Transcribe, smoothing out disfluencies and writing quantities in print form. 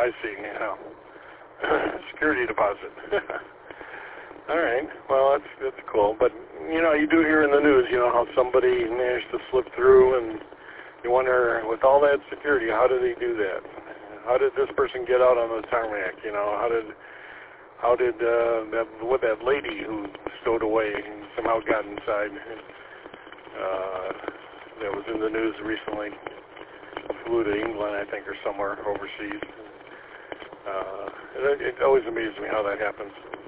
I see. Security deposit. All right. Well, that's cool. But, you do hear in the news, how somebody managed to slip through, and you wonder, with all that security, how did he do that? How did this person get out on the tarmac? How did that lady who stowed away and somehow got inside? That was in the news recently. Flew to England, I think, or somewhere overseas. It always amazes me how that happens.